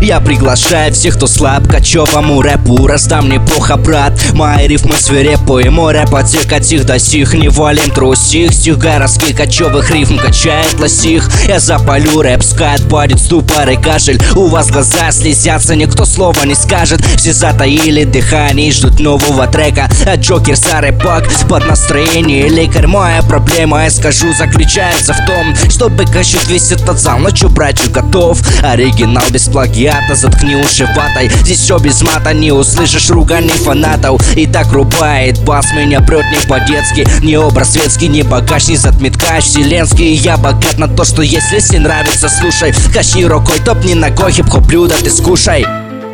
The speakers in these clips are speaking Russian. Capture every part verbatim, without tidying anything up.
Я приглашаю всех, кто слаб кочевому рэпу. Раздам неплохо, брат, мои рифмы свирепые. Мой рэп от тех, от сих до сих. Не валим трусих, стих городских кочевых рифм качает лосих. Я запалю рэп, скат, падет ступор и кашель. У вас глаза слезятся, никто слова не скажет. Все затаили дыхание и ждут нового трека. А Джокер, старый пак, под настроение лекарь. Моя проблема, я скажу, заключается в том, чтобы качать весь этот зал. Ну чё, братью, готов? Оригинал без плагиата, заткни уши ватой. Здесь все без мата, не услышишь ругани фанатов. И так рубает бас, меня прет не по-детски. Не образ светский, не богач, не затметкач вселенский. Я богат на то, что если если нравится, слушай. Качни рукой, топни ногой, хип-хоп блюдо ты скушай.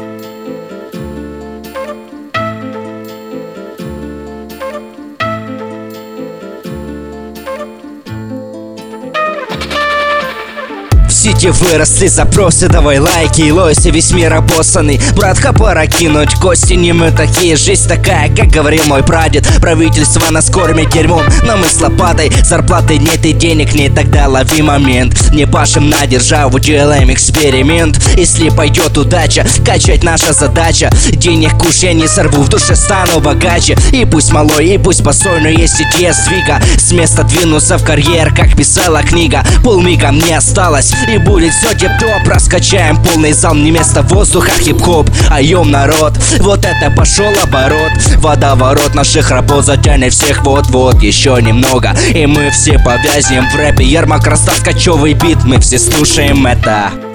В сети выросли запросы, давай лайки и лойся, весь мир обоссанный. Братка, пора кинуть кости, не мы такие. Жизнь такая, как говорил мой прадед. Правительство нас кормит дерьмом, но мы с лопатой. Зарплаты нет и денег нет, тогда лови момент. Не пашем на державу, делаем эксперимент. Если пойдет удача, качать наша задача. Денег куш я не сорву, в душе стану богаче. И пусть малой, и пусть босой, но есть идея сдвига. С места двинулся в карьер, как писала книга. Полмига мне осталось, и будет все тип-топ. Раскачаем полный зал, не место воздуха, хип-хоп. Айом, народ, вот это пошел оборот. Водоворот наших работ затянет всех вот-вот. Еще немного, и мы все повязнем в рэпе. Ермак, Ростов, кочевый бит, мы все слушаем это.